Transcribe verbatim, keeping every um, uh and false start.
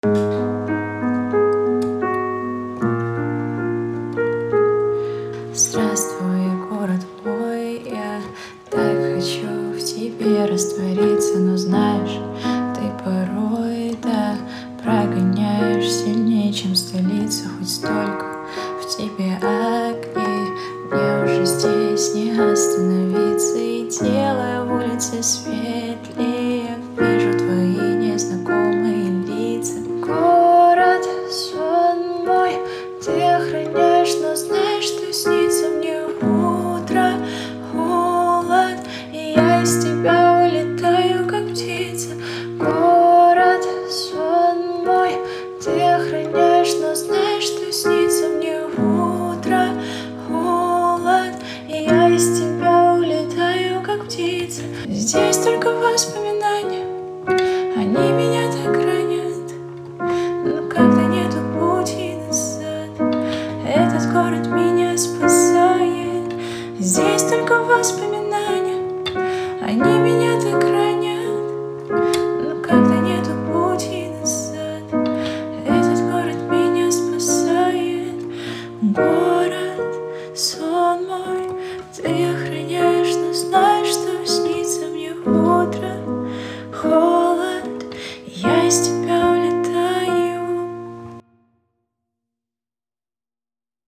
Здравствуй, город мой, я так хочу в тебе раствориться, но знаешь, ты порой, да, прогоняешь сильнее, чем столица, хоть столько в тебе огней. Мне уже здесь не остановиться, и делая улицы светлее, вижу твои незнакомые лица. Город, сон мой, ты охраняешь, но знаешь, что снится мне утро, холод, и я из тебя улетаю, как птица. Город, сон мой, ты охраняешь, но знаешь, что снится мне утро, холод, и я из тебя улетаю, как птица. Здесь только воспоминания, они меня так ранят, но когда нету пути назад, этот город меня спасает. Здесь только воспоминания, они меня так ранят, но когда нету пути назад, этот город меня спасает. Город